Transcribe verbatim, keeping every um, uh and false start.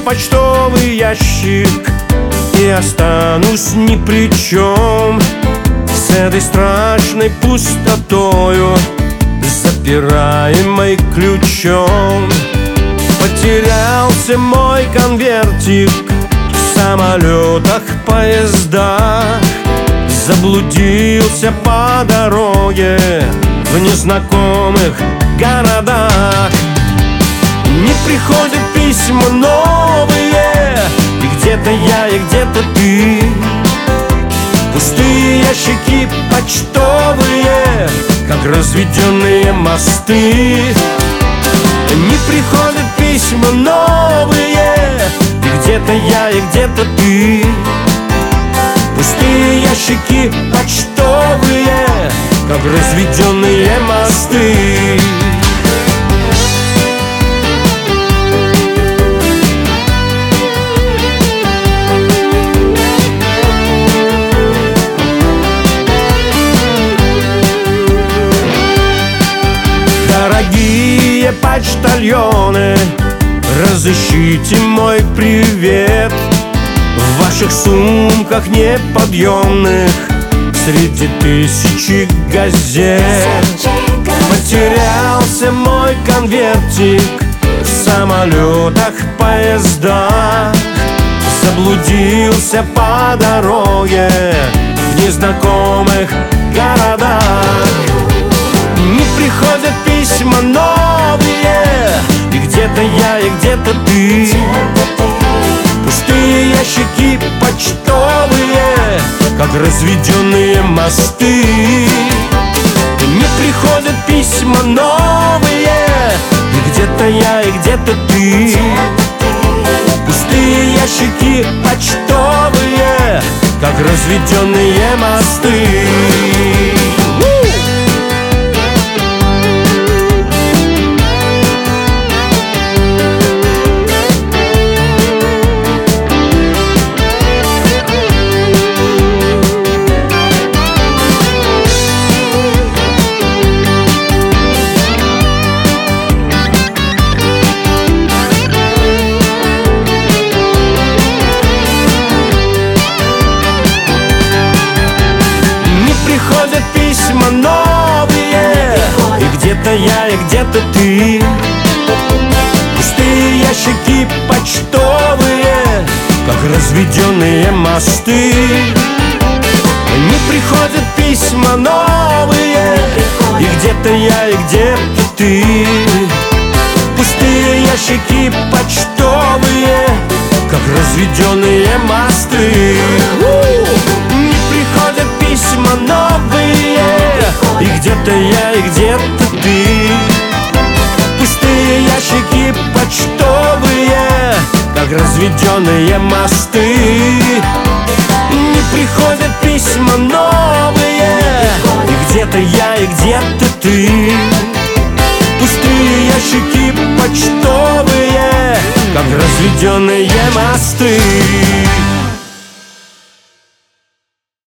почтовый ящик и останусь ни при чем с этой страшной пустотою, запираемой ключом. Потерялся мой конвертик в самолетах, поездах, заблудился по дороге в незнакомых городах. Не приходят письма новые, и где-то я, и где-то ты. Пустые ящики почтовые, как разведенные мосты. Не приходят письма новые, и где-то я, и где-то ты. Пустые ящики почтовые, как разведенные мосты. Дорогие почтальоны, разыщите мой привет в ваших сумках неподъемных среди тысячи газет. Потерялся мой конвертик в самолетах, поездах, заблудился по дороге в незнакомых городах. Не приходят письма новые, и где-то я, и где-то ты. Пустые ящики почтовые, как разведенные мосты. Не приходят письма новые, и где-то я, и где-то ты. Пустые ящики почтовые, как разведенные мосты. Приходят письма новые, и где-то я, и где-то ты. Пустые ящики почтовые, как разведенные мосты. Не приходят письма новые, и где-то я, и где-то ты. Пустые ящики почтовые, как разведенные мосты. Не приходят письма новые, и где-то я, и где-то ты. Пустые ящики почтовые, как разведенные мосты. Не приходят письма новые, и где-то я, и где-то ты. Пустые ящики почтовые, как разведенные мосты.